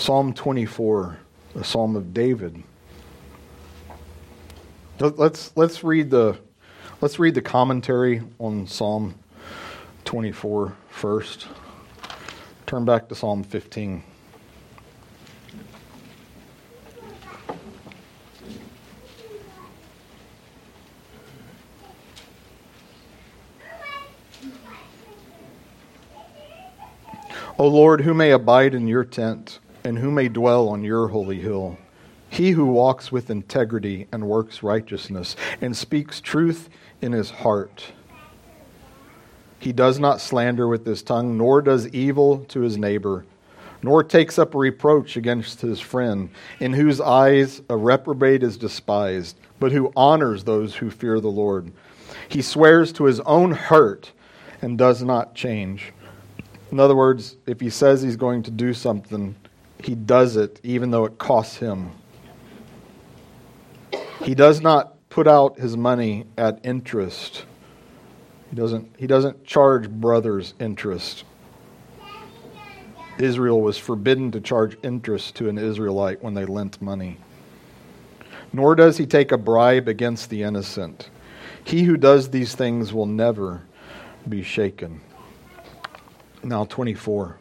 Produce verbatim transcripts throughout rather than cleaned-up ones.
Psalm twenty-four, the Psalm of David. Let's let's read the let's read the commentary on Psalm twenty-four first. Turn back to Psalm fifteen. O Lord, who may abide in your tent, and who may dwell on your holy hill? He who walks with integrity and works righteousness, and speaks truth in his heart. He does not slander with his tongue, nor does evil to his neighbor, nor takes up a reproach against his friend, in whose eyes a reprobate is despised, but who honors those who fear the Lord. He swears to his own hurt and does not change. In other words, if he says he's going to do something, he does it even though it costs him. He does not put out his money at interest. He doesn't, he doesn't charge brothers interest. Israel was forbidden to charge interest to an Israelite when they lent money. Nor does he take a bribe against the innocent. He who does these things will never be shaken. Now twenty-four.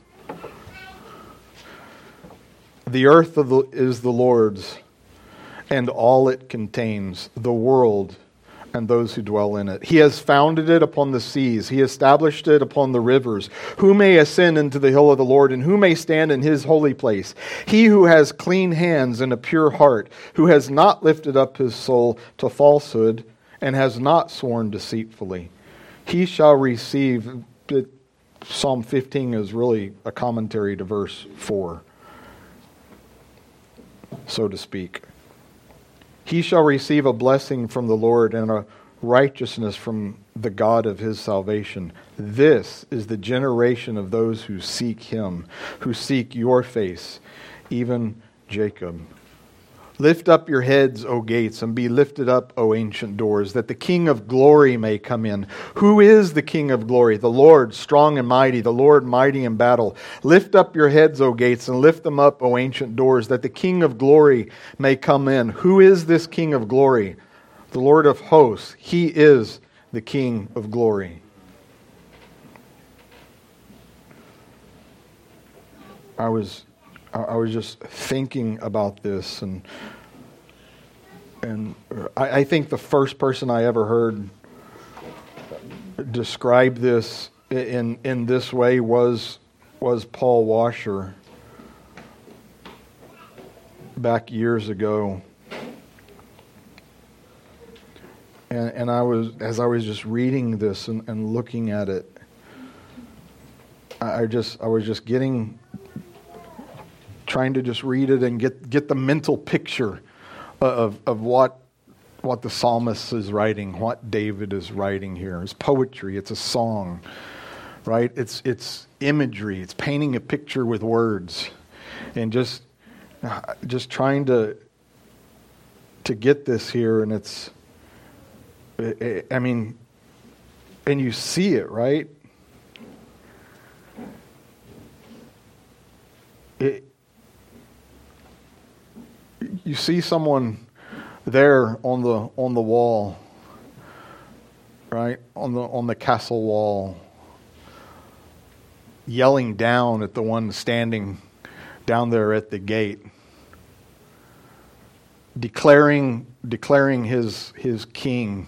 The earth of the, is the Lord's, and all it contains, the world and those who dwell in it. He has founded it upon the seas. He established it upon the rivers. Who may ascend into the hill of the Lord, and who may stand in his holy place? He who has clean hands and a pure heart, who has not lifted up his soul to falsehood, and has not sworn deceitfully. He shall receive... It, Psalm fifteen is really a commentary to verse four, so to speak. He shall receive a blessing from the Lord and a righteousness from the God of his salvation. This is the generation of those who seek him, who seek your face, even Jacob. Lift up your heads, O gates, and be lifted up, O ancient doors, that the King of glory may come in. Who is the King of glory? The Lord, strong and mighty, the Lord mighty in battle. Lift up your heads, O gates, and lift them up, O ancient doors, that the King of glory may come in. Who is this King of glory? The Lord of hosts. He is the King of glory. I was... I was just thinking about this, and and I, I think the first person I ever heard describe this in in this way was was Paul Washer back years ago. And and I was as I was just reading this and, and looking at it, I just I was just getting. trying to just read it and get, get the mental picture of of what what the psalmist is writing, what David is writing here. It's poetry, it's a song, right? It's it's imagery, it's painting a picture with words, and just just trying to to get this here. And it's, I mean, and you see it, right? It. You see someone there on the on the wall, right? On the on the castle wall, yelling down at the one standing down there at the gate, declaring declaring his his king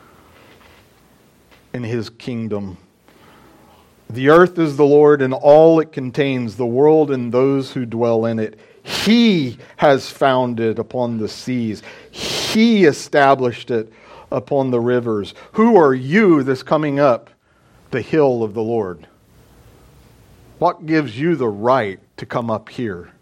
and his kingdom. The earth is the Lord and all it contains, the world and those who dwell in it. He has founded upon the seas. He established it upon the rivers. Who are you that's coming up the hill of the Lord? What gives you the right to come up here?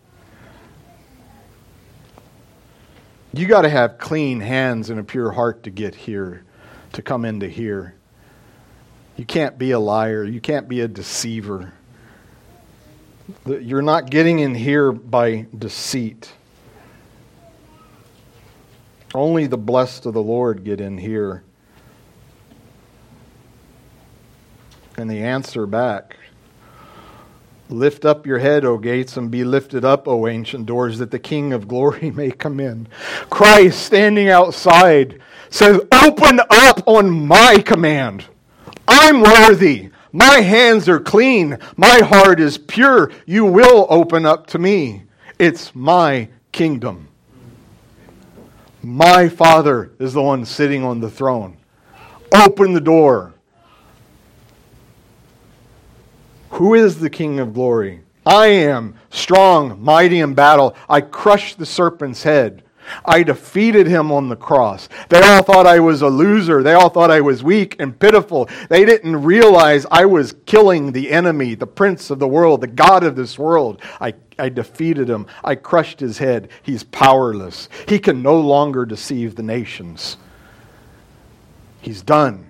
You got to have clean hands and a pure heart to get here, to come into here. You can't be a liar. You can't be a deceiver. You're not getting in here by deceit. Only the blessed of the Lord get in here. And the answer back Lift up your head, O gates, and be lifted up, O ancient doors, that the King of glory may come in. Christ, standing outside, says, open up on my command. I'm worthy. My hands are clean. My heart is pure. You will open up to me. It's my kingdom. My Father is the one sitting on the throne. Open the door. Who is the King of glory? I am strong, mighty in battle. I crushed the serpent's head. I defeated him on the cross. They all thought I was a loser. They all thought I was weak and pitiful. They didn't realize I was killing the enemy, the prince of the world, the God of this world. I, I defeated him. I crushed his head. He's powerless. He can no longer deceive the nations. He's done.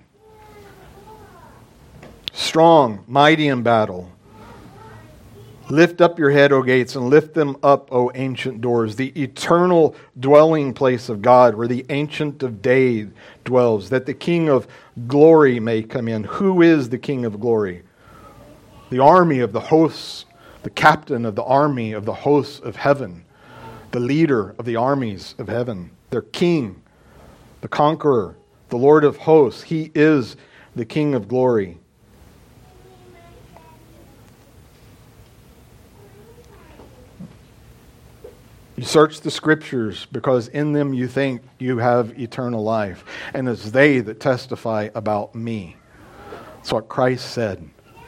Strong, mighty in battle. Lift up your head, O gates, and lift them up, O ancient doors, the eternal dwelling place of God, where the Ancient of Days dwells, that the King of glory may come in. Who is the King of glory? The army of the hosts, the captain of the army of the hosts of heaven, the leader of the armies of heaven, their king, the conqueror, the Lord of hosts. He is the King of glory. You search the Scriptures because in them you think you have eternal life. And it's they that testify about me. That's what Christ said.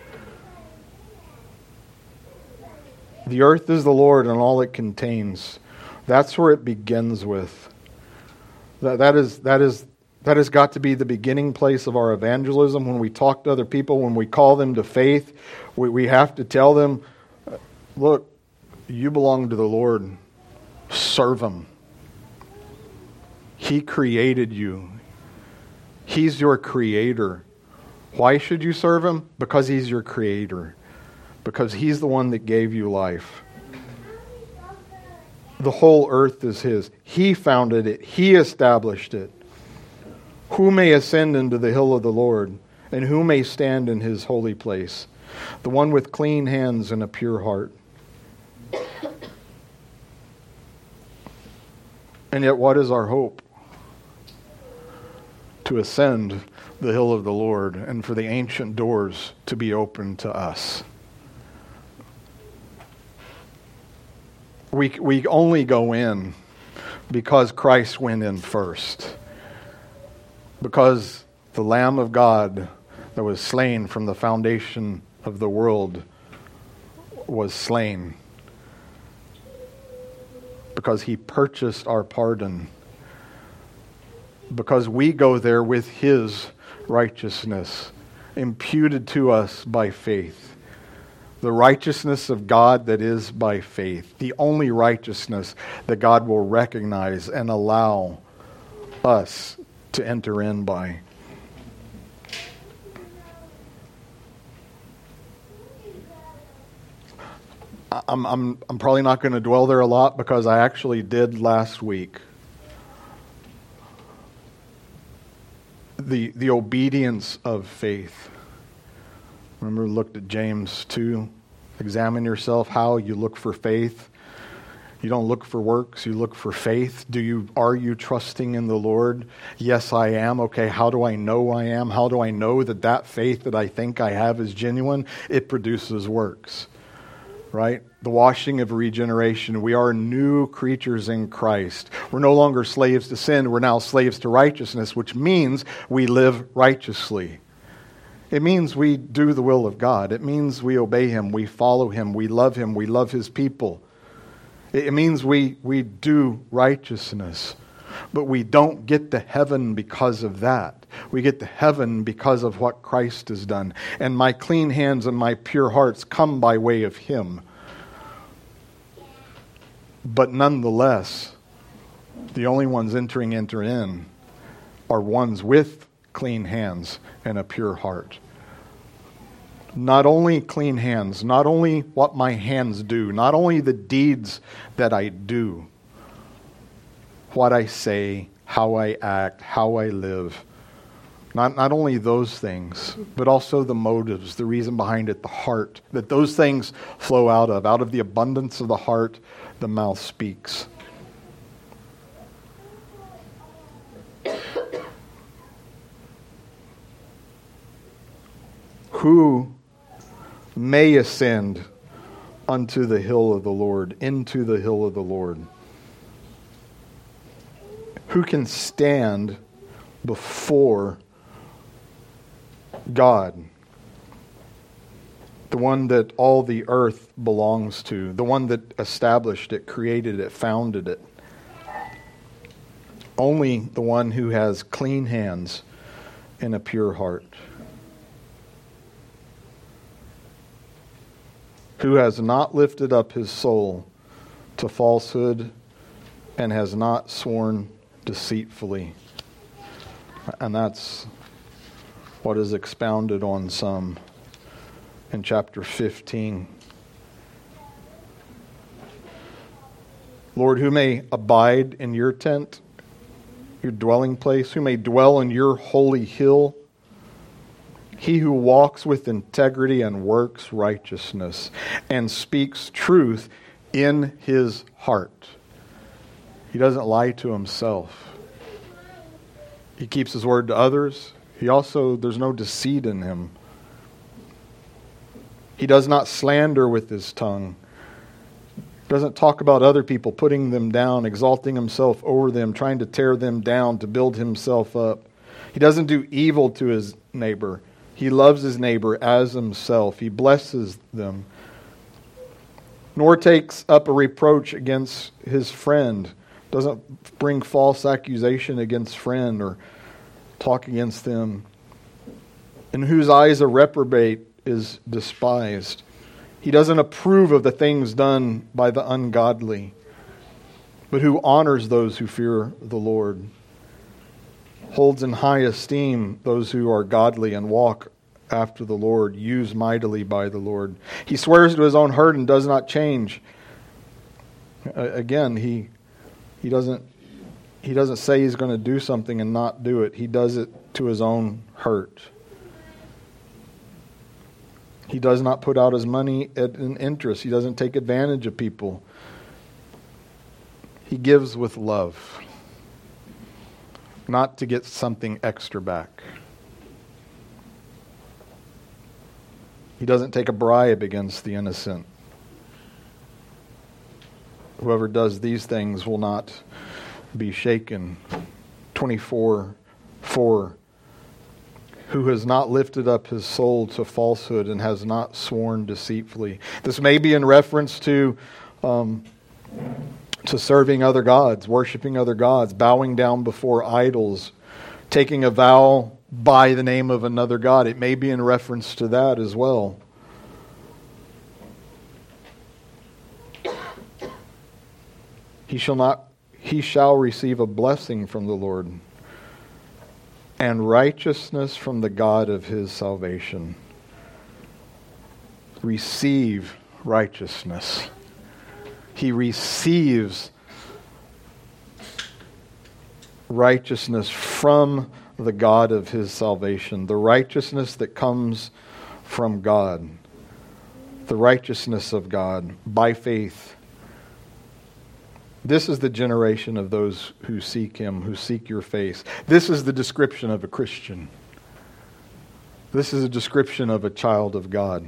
The earth is the Lord and all it contains. That's where it begins with. That, that is, that is, that has got to be the beginning place of our evangelism. When we talk to other people, when we call them to faith, we, we have to tell them, look, you belong to the Lord. Serve Him. He created you. He's your creator. Why should you serve Him? Because He's your creator. Because He's the one that gave you life. The whole earth is His. He founded it. He established it. Who may ascend into the hill of the Lord? And who may stand in His holy place? The one with clean hands and a pure heart. And yet, what is our hope? To ascend the hill of the Lord and for the ancient doors to be open to us. We, we only go in because Christ went in first. Because the Lamb of God that was slain from the foundation of the world was slain. Because He purchased our pardon. Because we go there with His righteousness, imputed to us by faith. The righteousness of God that is by faith. The only righteousness that God will recognize and allow us to enter in by. I'm, I'm, I'm probably not going to dwell there a lot because I actually did last week. The, the obedience of faith. Remember, we looked at James two. Examine yourself how you look for faith. You don't look for works, you look for faith. Do you, are you trusting in the Lord? Yes, I am. Okay, how do I know I am? How do I know that that faith that I think I have is genuine? It produces works. Right? The washing of regeneration. We are new creatures in Christ. We're no longer slaves to sin. We're now slaves to righteousness, which means we live righteously. It means we do the will of God. It means we obey Him. We follow Him. We love Him. We love His people. It means we, we do righteousness. But we don't get to heaven because of that. We get to heaven because of what Christ has done. And my clean hands and my pure hearts come by way of Him. But nonetheless, the only ones entering enter in are ones with clean hands and a pure heart. Not only clean hands, not only what my hands do, not only the deeds that I do, what I say, how I act, how I live, Not, not only those things, but also the motives, the reason behind it, the heart, that those things flow out of. Out of the abundance of the heart, the mouth speaks. Who may ascend unto the hill of the Lord, into the hill of the Lord? Who can stand before God, the one that all the earth belongs to, the one that established it, created it, founded it? Only the one who has clean hands and a pure heart, who has not lifted up his soul to falsehood and has not sworn deceitfully. And that's what is expounded on some in chapter fifteen. Lord, who may abide in your tent, your dwelling place, who may dwell in your holy hill? He who walks with integrity and works righteousness and speaks truth in his heart. He doesn't lie to himself. He keeps his word to others. He also, there's no deceit in him. He does not slander with his tongue. He doesn't talk about other people, putting them down, exalting himself over them, trying to tear them down to build himself up. He doesn't do evil to his neighbor. He loves his neighbor as himself. He blesses them. Nor takes up a reproach against his friend. Doesn't bring false accusation against friend or talk against them. In whose eyes a reprobate is despised. He doesn't approve of the things done by the ungodly, but who honors those who fear the Lord. Holds in high esteem those who are godly and walk after the Lord, used mightily by the Lord. He swears to his own hurt and does not change. Again, he he doesn't he doesn't say he's going to do something and not do it. He does it to his own hurt. He does not put out his money at an interest. He doesn't take advantage of people. He gives with love, not to get something extra back. He doesn't take a bribe against the innocent. Whoever does these things will not be shaken. twenty-four four. Who has not lifted up his soul to falsehood and has not sworn deceitfully. This may be in reference to um, to serving other gods, worshiping other gods, bowing down before idols, taking a vow by the name of another god. It may be in reference to that as well. He shall not he shall receive a blessing from the Lord, and righteousness from the God of his salvation. Receive righteousness. He receives righteousness from the God of his salvation. The righteousness that comes from God. The righteousness of God by faith. This is the generation of those who seek him, who seek your face. This is the description of a Christian. This is a description of a child of God.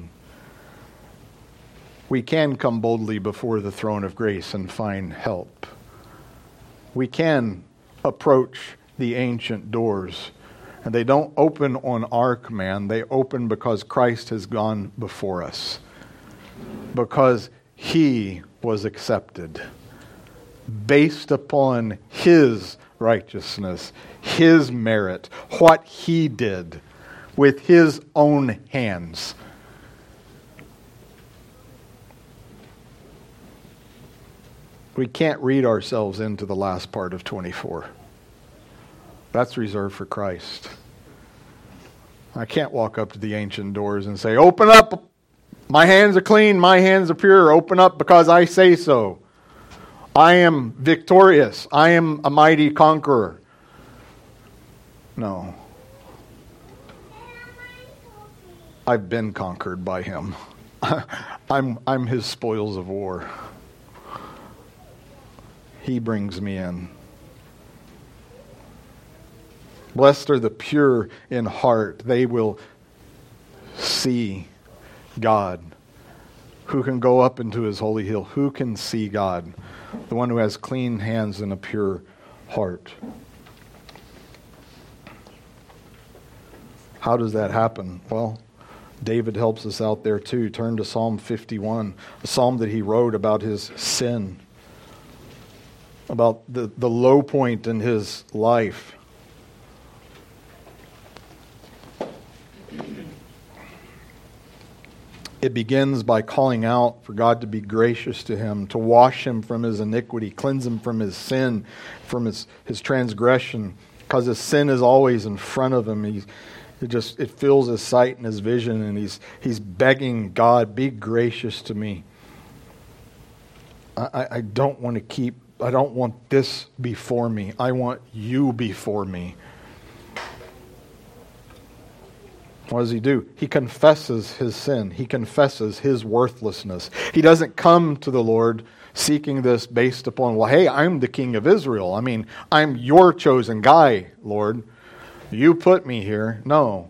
We can come boldly before the throne of grace and find help. We can approach the ancient doors, and they don't open on our command. They open because Christ has gone before us, because he was accepted based upon his righteousness, his merit, what he did with his own hands. We can't read ourselves into the last part of twenty-four. That's reserved for Christ. I can't walk up to the ancient doors and say, "Open up, my hands are clean, my hands are pure, open up because I say so. I am victorious. I am a mighty conqueror." No. I've been conquered by him. I'm, I'm his spoils of war. He brings me in. Blessed are the pure in heart. They will see God. Who can go up into his holy hill? Who can see God? The one who has clean hands and a pure heart. How does that happen? Well, David helps us out there too. Turn to Psalm fifty-one, a psalm that he wrote about his sin, about the, the low point in his life. It begins by calling out for God to be gracious to him, to wash him from his iniquity, cleanse him from his sin, from his, his transgression, because his sin is always in front of him. He's, it just it fills his sight and his vision, and he's he's begging God, be gracious to me. I, I don't want to keep, I don't want this before me. I want you before me. What does he do? He confesses his sin. He confesses his worthlessness. He doesn't come to the Lord seeking this based upon, well, hey, I'm the king of Israel. I mean, I'm your chosen guy, Lord. You put me here. No.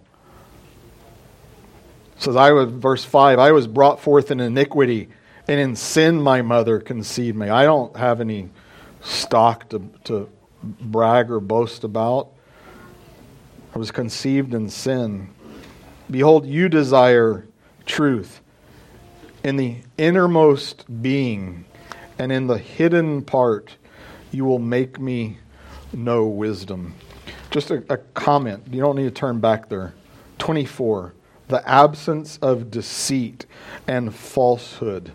It says, I was, verse five, I was brought forth in iniquity, and in sin my mother conceived me. I don't have any stock to, to brag or boast about. I was conceived in sin. Behold, you desire truth in the innermost being, and in the hidden part you will make me know wisdom. Just a, a comment. You don't need to turn back there. twenty-four. The absence of deceit and falsehood.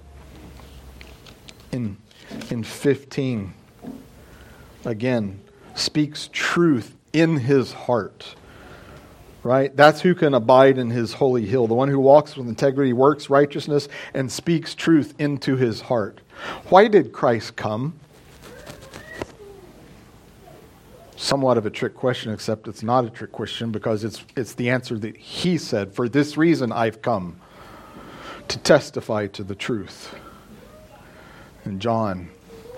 In, in fifteen, again, speaks truth in his heart. Right? That's who can abide in his holy hill. The one who walks with integrity, works righteousness, and speaks truth into his heart. Why did Christ come? Somewhat of a trick question, except it's not a trick question because it's it's the answer that he said. For this reason I've come, to testify to the truth. And John,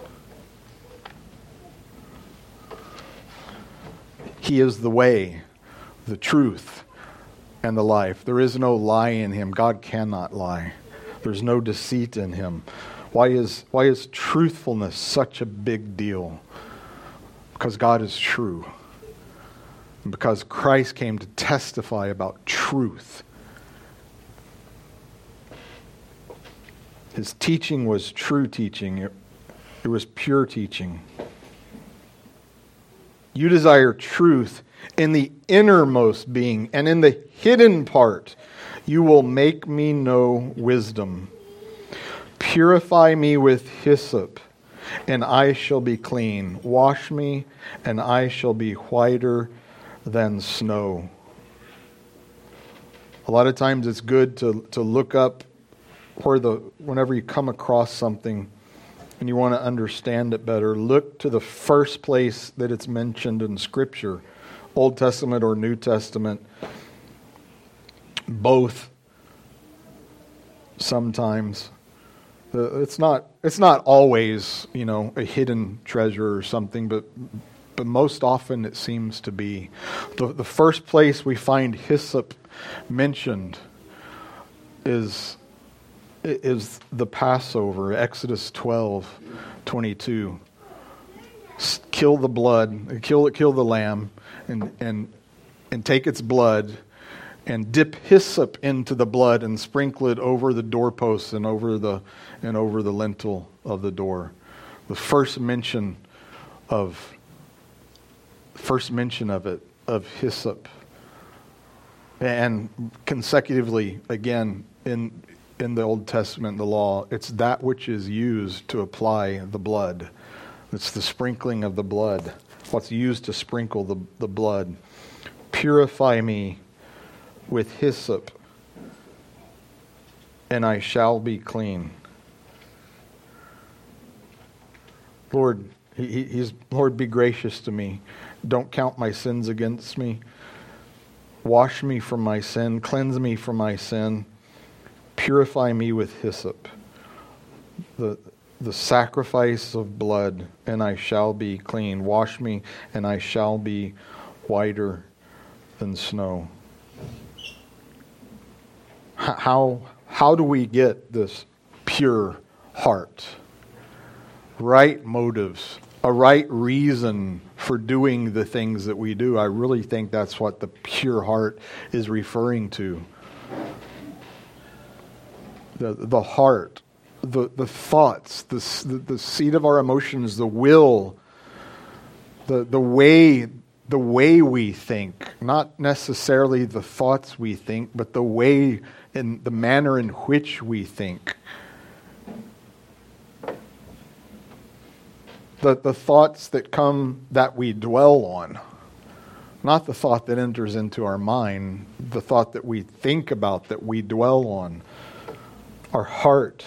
he is the way, the truth, and the life. There is no lie in him. God cannot lie. There's no deceit in him. Why is why is truthfulness such a big deal? Because God is true. And because Christ came to testify about truth. His teaching was true teaching. It, it was pure teaching. You desire truth in the innermost being, and in the hidden part you will make me know wisdom. Purify me with hyssop, and I shall be clean. Wash me, and I shall be whiter than snow. A lot of times it's good to, to look up where the whenever you come across something and you want to understand it better, look to the first place that it's mentioned in Scripture, Old Testament or New Testament, both sometimes. It's not it's not always, you know, a hidden treasure or something, but but most often it seems to be. The, the first place we find hyssop mentioned is is the Passover, Exodus twelve twenty-two. Kill the blood, kill kill the lamb, and and and take its blood, and dip hyssop into the blood and sprinkle it over the doorposts and over the and over the lintel of the door. The first mention of first mention of it of hyssop, and consecutively again in in the Old Testament, the law, it's that which is used to apply the blood. It's the sprinkling of the blood. What's used to sprinkle the, the blood. Purify me with hyssop, and I shall be clean. Lord, he, he's Lord, be gracious to me. Don't count my sins against me. Wash me from my sin, cleanse me from my sin, purify me with hyssop, the, the sacrifice of blood, and I shall be clean. Wash me, and I shall be whiter than snow. How, how do we get this pure heart? Right motives, a right reason for doing the things that we do. I really think that's what the pure heart is referring to. The, the heart, the, the thoughts, the, the, the seat of our emotions, the will, the, the way, the way we think, not necessarily the thoughts we think, but the way and the manner in which we think. The, the thoughts that come that we dwell on. Not the thought that enters into our mind. The thought that we think about, that we dwell on. Our heart.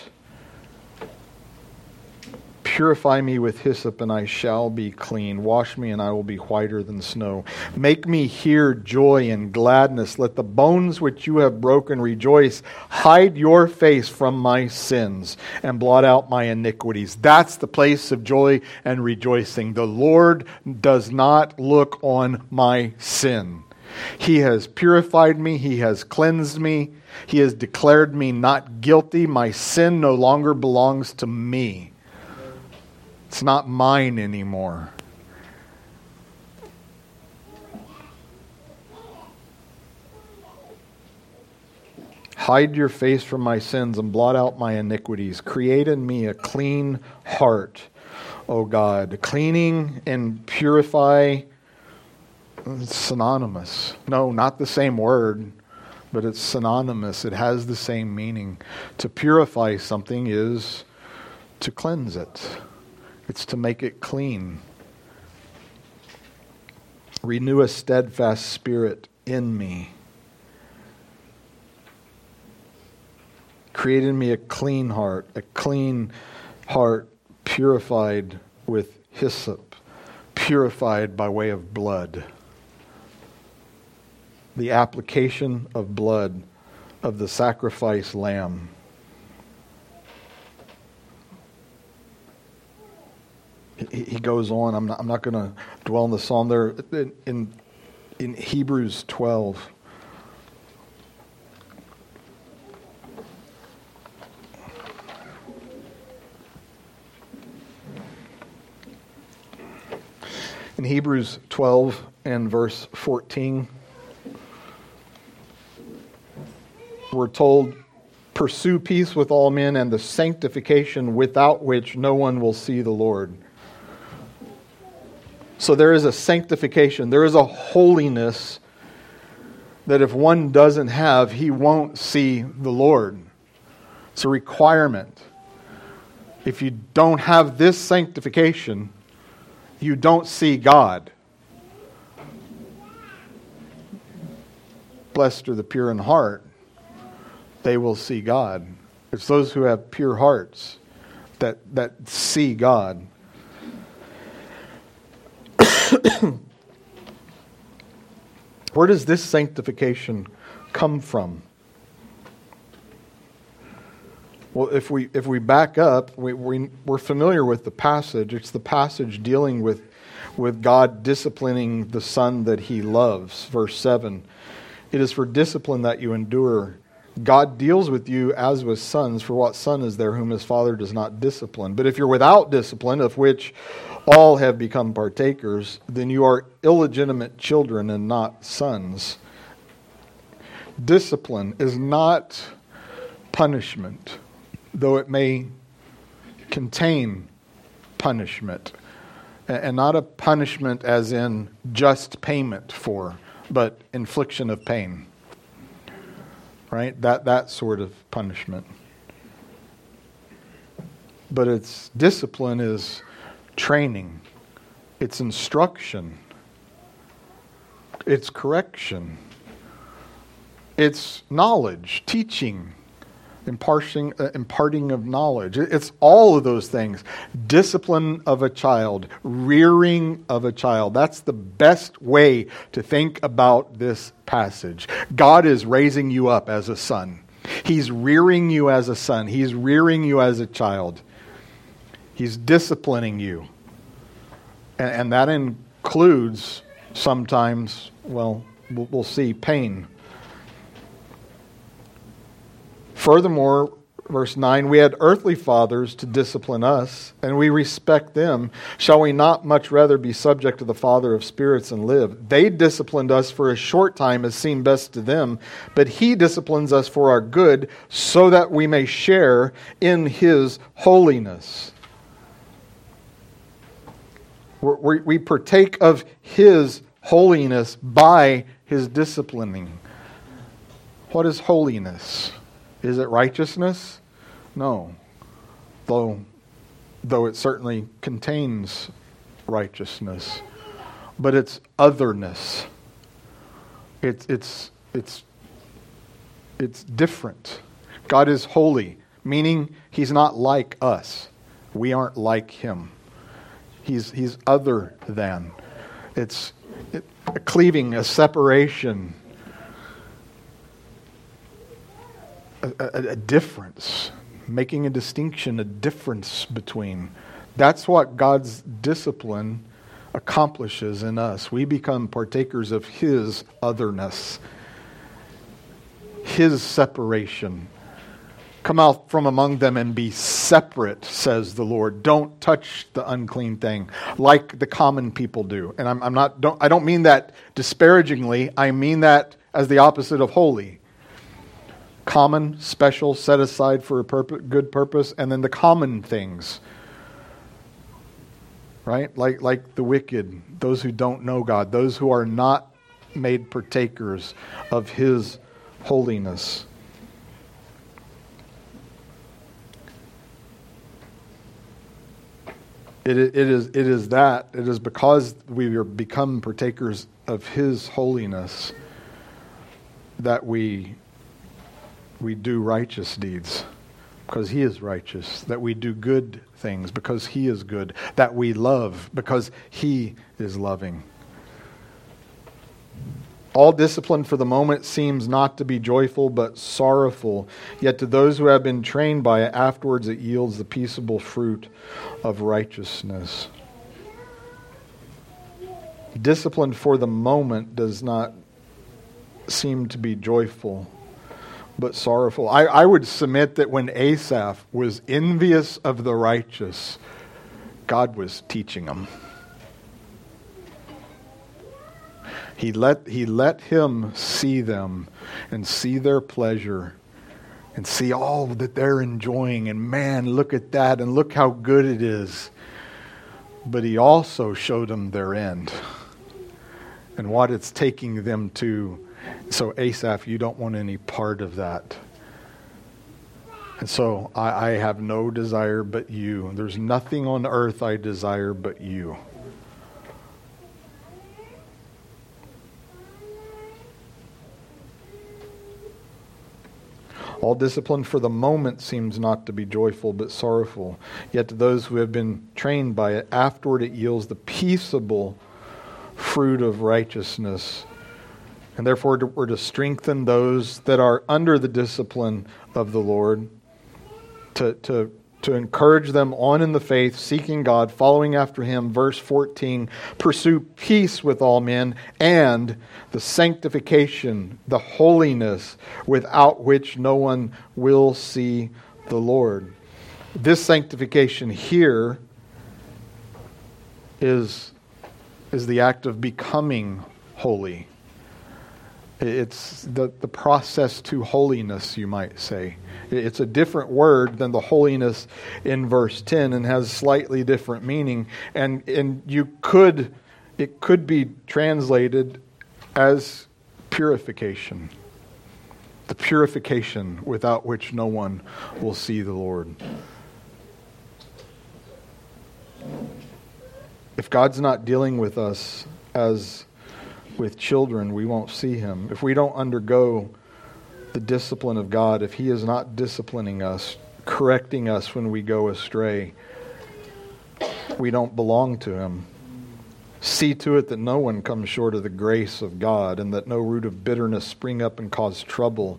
Purify me with hyssop, and I shall be clean. Wash me, and I will be whiter than snow. Make me hear joy and gladness. Let the bones which you have broken rejoice. Hide your face from my sins, and blot out my iniquities. That's the place of joy and rejoicing. The Lord does not look on my sin. He has purified me. He has cleansed me. He has declared me not guilty. My sin no longer belongs to me. It's not mine anymore. Hide your face from my sins and blot out my iniquities. Create in me a clean heart, O God. Cleaning and purify, it's synonymous. No, not the same word, but it's synonymous. It has the same meaning. To purify something is to cleanse it. It's to make it clean. Renew a steadfast spirit in me. Create in me a clean heart, a clean heart purified with hyssop, purified by way of blood. The application of blood of the sacrifice lamb. He goes on. I'm not, I'm not going to dwell on the psalm there. In, in, in Hebrews twelve, in Hebrews twelve and verse fourteen, we're told, pursue peace with all men and the sanctification without which no one will see the Lord. So there is a sanctification, there is a holiness that if one doesn't have, he won't see the Lord. It's a requirement. If you don't have this sanctification, you don't see God. Blessed are the pure in heart, they will see God. It's those who have pure hearts that, that see God. Where does this sanctification come from? Well, if we if we back up, we, we we're familiar with the passage. It's the passage dealing with with God disciplining the son that He loves. Verse seven. It is for discipline that you endure. God deals with you as with sons, for what son is there whom his father does not discipline? But if you're without discipline, of which all have become partakers, then you are illegitimate children and not sons. Discipline is not punishment, though it may contain punishment. And not a punishment as in just payment for, but infliction of pain. Right? That that sort of punishment. But its discipline is training. It's instruction. It's correction. It's knowledge, teaching. imparting, uh, imparting of knowledge. It's all of those things. Discipline of a child, rearing of a child. That's the best way to think about this passage. God is raising you up as a son. He's rearing you as a son. He's rearing you as a child. He's disciplining you. And, and that includes sometimes, well, we'll, we'll see, pain. Furthermore, verse nine, we had earthly fathers to discipline us, and we respect them. Shall we not much rather be subject to the Father of spirits and live? They disciplined us for a short time as seemed best to them, but He disciplines us for our good, so that we may share in His holiness. We're, we partake of His holiness by His disciplining. What is holiness? Is it righteousness? No. Though, though it certainly contains righteousness. But it's otherness. It's, it's, it's, it's different. God is holy, meaning He's not like us. We aren't like Him. He's, he's other than. It's it, a cleaving, a separation. A, a, a difference, making a distinction, a difference between. That's what God's discipline accomplishes in us. We become partakers of His otherness, His separation. Come out from among them and be separate, says the Lord. Don't touch the unclean thing like the common people do. And I'm, I'm not. Don't, I don't mean that disparagingly. I mean that as the opposite of holy. Common, special, set aside for a purpose, good purpose, and then the common things. Right? Like, like the wicked, those who don't know God, those who are not made partakers of His holiness. It, it is, it is that, it is because we are become partakers of His holiness that we we do righteous deeds because He is righteous, that we do good things because He is good, that we love because He is loving. All discipline for the moment seems not to be joyful but sorrowful, yet to those who have been trained by it, afterwards it yields the peaceable fruit of righteousness. Discipline for the moment does not seem to be joyful but sorrowful. I, I would submit that when Asaph was envious of the righteous, God was teaching him. He let, he let him see them and see their pleasure and see all that they're enjoying. And man, look at that and look how good it is. But He also showed them their end and what it's taking them to. So Asaph, you don't want any part of that. And so I, I have no desire but you. There's nothing on earth I desire but you. All discipline for the moment seems not to be joyful but sorrowful. Yet to those who have been trained by it, afterward it yields the peaceable fruit of righteousness. And therefore we're to strengthen those that are under the discipline of the Lord, to, to, to encourage them on in the faith, seeking God, following after Him. Verse fourteen, pursue peace with all men and the sanctification, the holiness without which no one will see the Lord. This sanctification here is, is the act of becoming holy. It's the, the process to holiness, you might say. It's a different word than the holiness in verse ten and has slightly different meaning. And and you could, it could be translated as purification. The purification without which no one will see the Lord. If God's not dealing with us as with children, we won't see Him. If we don't undergo the discipline of God, if He is not disciplining us, correcting us when we go astray, we don't belong to Him. See to it that no one comes short of the grace of God, and that no root of bitterness spring up and cause trouble,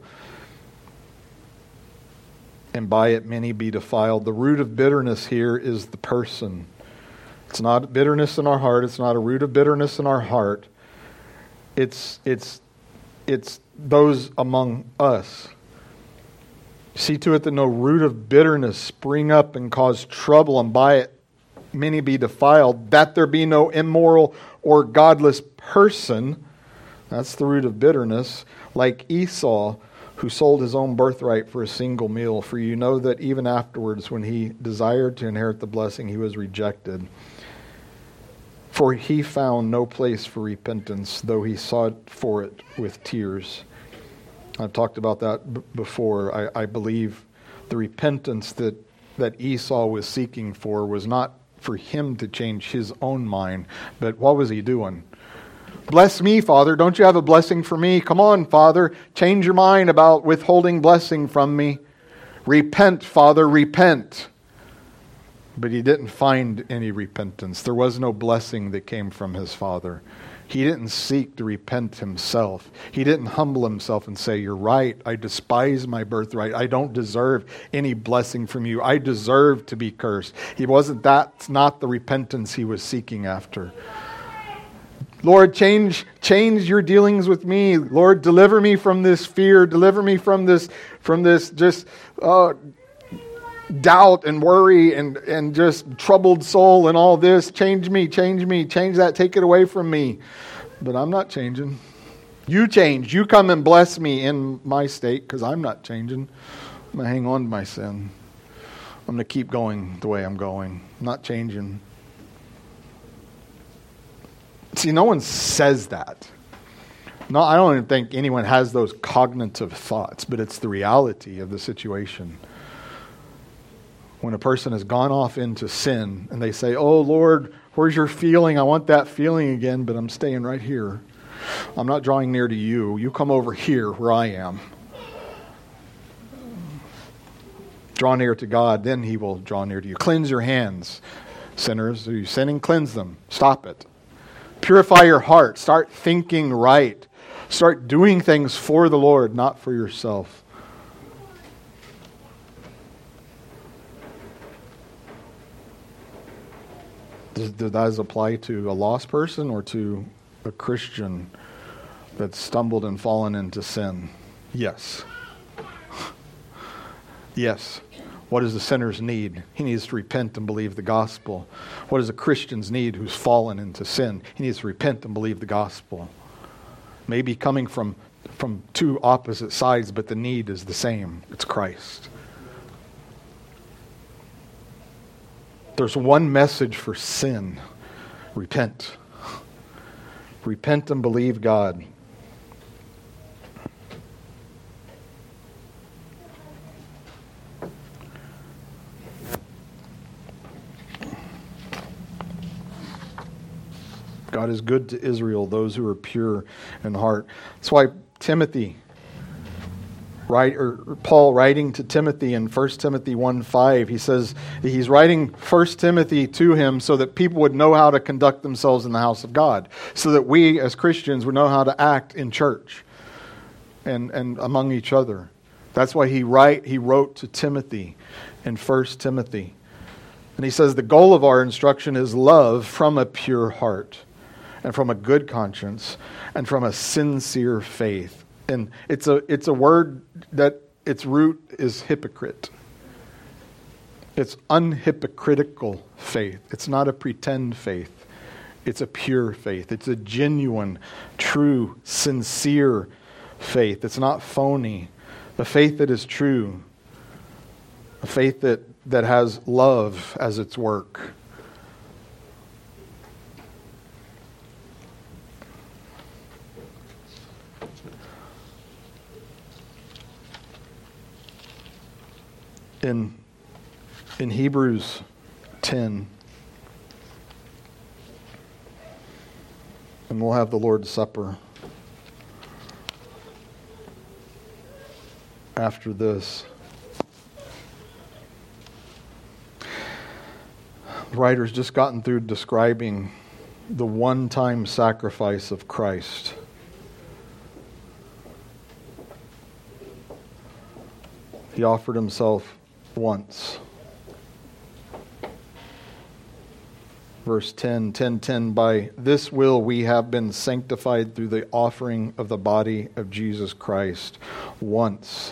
and by it many be defiled. The root of bitterness here is the person. It's not bitterness in our heart. It's not a root of bitterness in our heart. It's it's it's those among us. See to it that no root of bitterness spring up and cause trouble, and by it many be defiled, that there be no immoral or godless person. That's the root of bitterness, like Esau, who sold his own birthright for a single meal. For you know that even afterwards, when he desired to inherit the blessing, he was rejected. For he found no place for repentance, though he sought for it with tears. I've talked about that b- before. I, I believe the repentance that, that Esau was seeking for was not for him to change his own mind, but what was he doing? Bless me, Father. Don't you have a blessing for me? Come on, Father. Change your mind about withholding blessing from me. Repent, Father, repent. But he didn't find any repentance. There was no blessing that came from his father. He didn't seek to repent himself. He didn't humble himself and say, you're right, I despise my birthright. I don't deserve any blessing from you. I deserve to be cursed. He wasn't, that's not the repentance he was seeking after. Lord, change change your dealings with me. Lord, deliver me from this fear. Deliver me from this, from this just uh, doubt and worry and, and just troubled soul and all this. Change me, change me, change that, take it away from me. But I'm not changing. You change. You come and bless me in my state, because I'm not changing. I'm going to hang on to my sin. I'm going to keep going the way I'm going. I'm not changing. See, no one says that. No, I don't even think anyone has those cognitive thoughts, but it's the reality of the situation. When a person has gone off into sin and they say, oh Lord, where's your feeling? I want that feeling again, but I'm staying right here. I'm not drawing near to you. You come over here where I am. Draw near to God, then He will draw near to you. Cleanse your hands, sinners. Are you sinning? Cleanse them. Stop it. Purify your heart. Start thinking right. Start doing things for the Lord, not for yourself. Does, does that apply to a lost person or to a Christian that's stumbled and fallen into sin? Yes. Yes. What does the sinner's need? He needs to repent and believe the gospel. What does a Christian's need who's fallen into sin? He needs to repent and believe the gospel. Maybe coming from, from two opposite sides, but the need is the same. It's Christ. There's one message for sin. Repent. Repent and believe God. God is good to Israel, those who are pure in heart. That's why Timothy, right, or Paul writing to Timothy in First Timothy one five, he says he's writing First Timothy to him so that people would know how to conduct themselves in the house of God, so that we as Christians would know how to act in church and, and among each other. That's why he write he wrote to Timothy in First Timothy. And he says the goal of our instruction is love from a pure heart, and from a good conscience, and from a sincere faith. And it's a it's a word that its root is hypocrite. It's unhypocritical faith. It's not a pretend faith. It's a pure faith. It's a genuine, true, sincere faith. It's not phony. A faith that is true. A faith that, that has love as its work. In, in Hebrews ten, and we'll have the Lord's Supper. after this. The writer's just gotten through describing the one-time sacrifice of Christ. He offered himself once. Verse ten, ten ten, by this will we have been sanctified through the offering of the body of Jesus Christ once.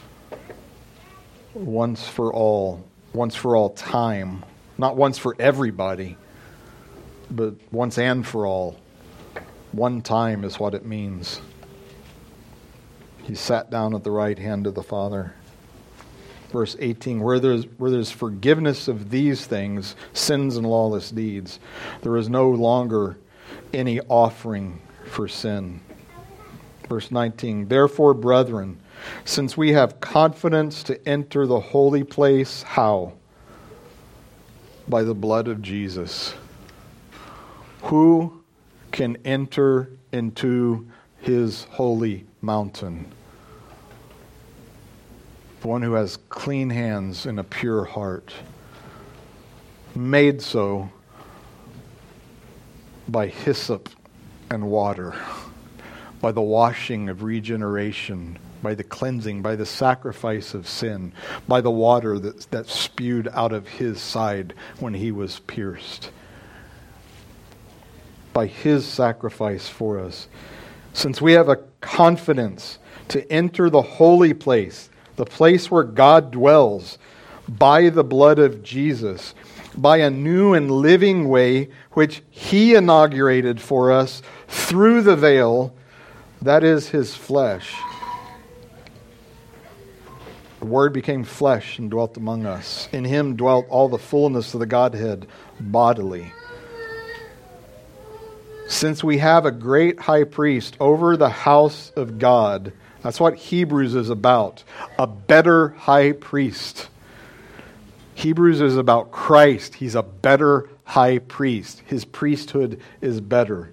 Once for all. Once for all time. Not once for everybody, but once and for all. One time is what it means. He sat down at the right hand of the Father. Verse eighteen, where there's, where there's forgiveness of these things, sins and lawless deeds, there is no longer any offering for sin. Verse nineteen, therefore, brethren, since we have confidence to enter the holy place, how? By the blood of Jesus. Who can enter into his holy mountain? The one who has clean hands and a pure heart, made so by hyssop and water, by the washing of regeneration, by the cleansing, by the sacrifice of sin, by the water that, that spewed out of his side when he was pierced. By his sacrifice for us. Since we have a confidence to enter the holy place, the place where God dwells, by the blood of Jesus, by a new and living way which he inaugurated for us through the veil, that is his flesh. The Word became flesh and dwelt among us. In him dwelt all the fullness of the Godhead bodily. Since we have a great high priest over the house of God, that's what Hebrews is about. A better high priest. Hebrews is about Christ. He's a better high priest. His priesthood is better.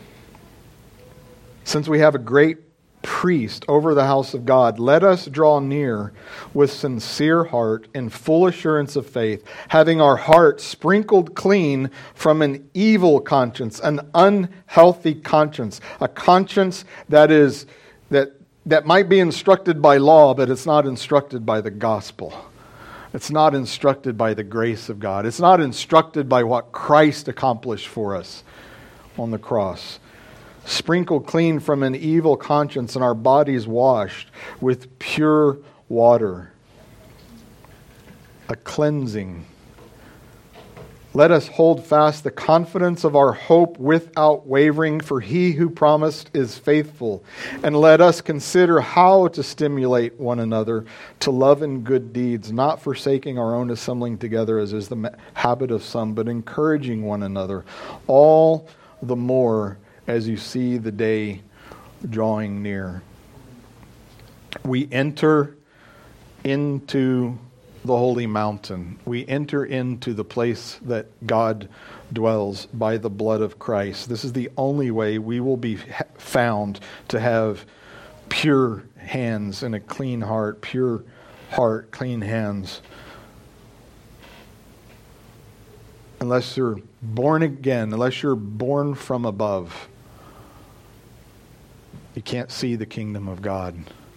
Since we have a great priest over the house of God, let us draw near with sincere heart and full assurance of faith, having our hearts sprinkled clean from an evil conscience, an unhealthy conscience, a conscience that is that that might be instructed by law, but it's not instructed by the gospel. It's not instructed by the grace of God. It's not instructed by what Christ accomplished for us on the cross. Sprinkled clean from an evil conscience and our bodies washed with pure water. A cleansing. Let us hold fast the confidence of our hope without wavering, for he who promised is faithful. And let us consider how to stimulate one another to love and good deeds, not forsaking our own assembling together as is the habit of some, but encouraging one another, all the more as you see the day drawing near. We enter into the holy mountain. We enter into the place that God dwells by the blood of Christ. This is the only way we will be found to have pure hands and a clean heart, pure heart, clean hands. Unless you're born again, unless you're born from above, you can't see the kingdom of God.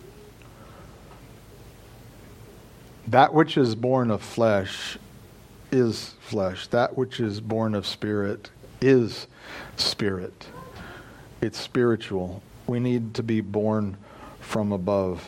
That which is born of flesh is flesh. That which is born of spirit is spirit. It's spiritual. We need to be born from above.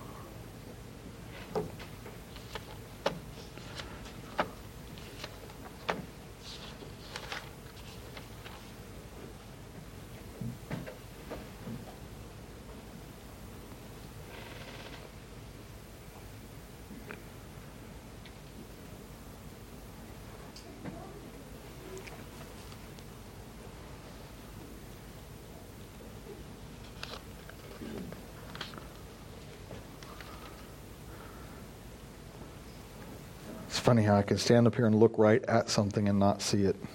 It's funny how I can stand up here and look right at something and not see it.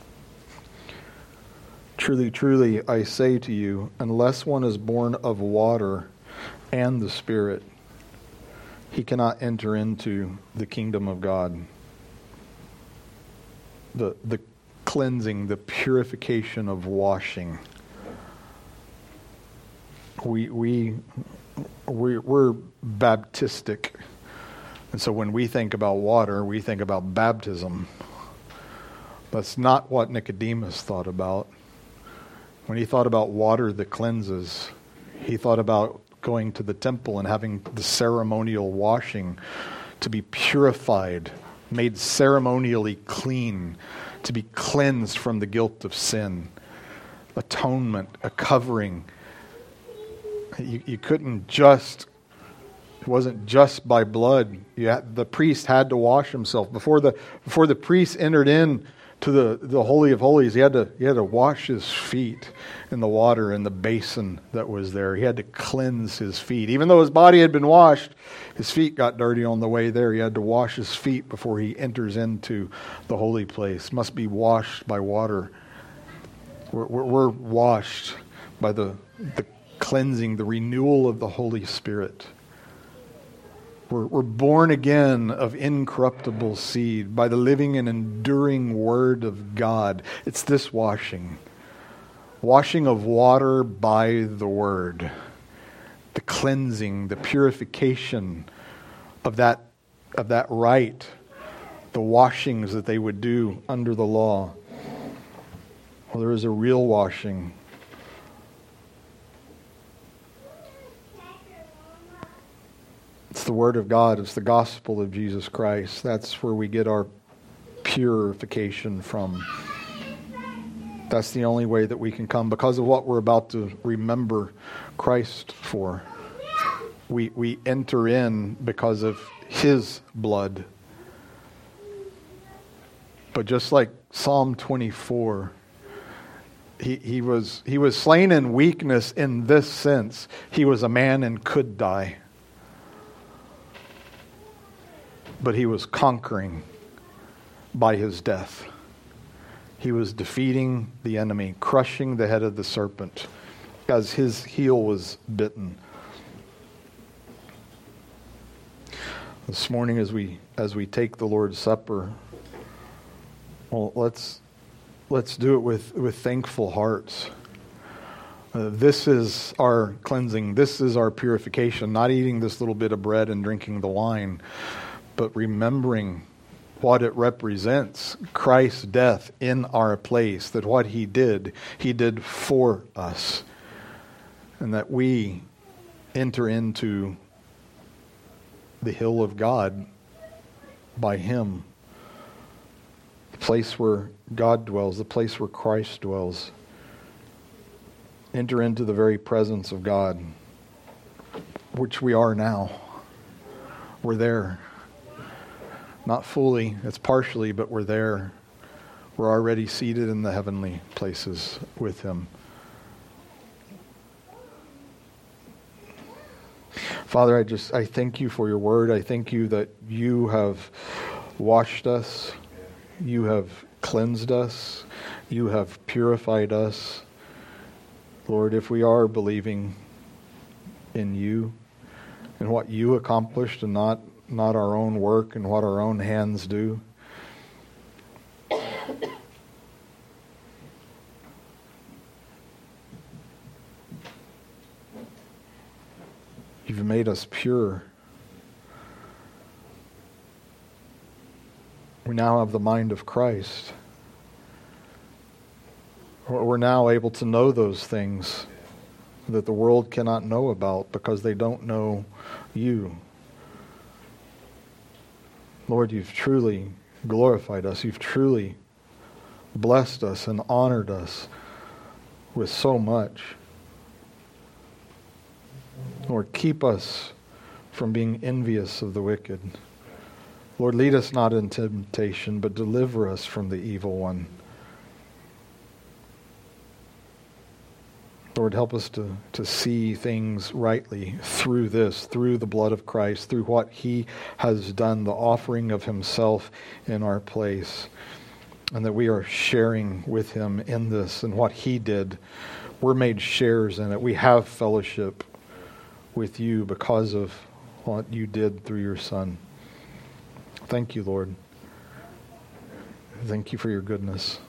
Truly, truly, I say to you, unless one is born of water and the Spirit, he cannot enter into the kingdom of God. The, the cleansing, the purification of washing. We, we, we, we're Baptistic. And so when we think about water, we think about baptism. That's not what Nicodemus thought about. When he thought about water that cleanses, he thought about going to the temple and having the ceremonial washing to be purified, made ceremonially clean, to be cleansed from the guilt of sin. Atonement, a covering. You, you couldn't just, it wasn't just by blood. You had, the priest had to wash himself. Before the before the priest entered in to the, the Holy of Holies, he had to he had to wash his feet in the water in the basin that was there. He had to cleanse his feet. Even though his body had been washed, his feet got dirty on the way there. He had to wash his feet before he enters into the holy place. Must be washed by water. We're, we're, we're washed by the, the cleansing, the renewal of the Holy Spirit. We're, we're born again of incorruptible seed by the living and enduring Word of God. It's this washing. Washing of water by the Word. The cleansing, the purification of that, of that rite. The washings that they would do under the law. Well, there is a real washing. It's the Word of God. It's the gospel of Jesus Christ. That's where we get our purification from. That's the only way that we can come because of what we're about to remember Christ for. We, we enter in because of His blood. But just like Psalm twenty-four, he, he was he was slain in weakness in this sense. He was a man and could die. But he was conquering by his death. He was defeating the enemy, crushing the head of the serpent as his heel was bitten. This morning as we as we take the Lord's Supper, well, let's let's do it with, with thankful hearts. Uh, this is our cleansing. This is our purification. Not eating this little bit of bread and drinking the wine, but remembering what it represents, Christ's death in our place, that what He did, He did for us, and that we enter into the hill of God by Him, the place where God dwells, the place where Christ dwells. Enter into the very presence of God, which we are now. We're there. Not fully, it's partially, but we're there. We're already seated in the heavenly places with Him. Father, I just, I thank You for Your word. I thank You that You have washed us. You have cleansed us. You have purified us. Lord, if we are believing in You and what You accomplished and not not our own work and what our own hands do. You've made us pure. We now have the mind of Christ. We're now able to know those things that the world cannot know about because they don't know You. Lord, You've truly glorified us. You've truly blessed us and honored us with so much. Lord, keep us from being envious of the wicked. Lord, lead us not in temptation, but deliver us from the evil one. Lord, help us to, to see things rightly through this, through the blood of Christ, through what He has done, the offering of Himself in our place, and that we are sharing with Him in this and what He did. We're made sharers in it. We have fellowship with You because of what you did through your Son. Thank you, Lord. Thank you for your goodness.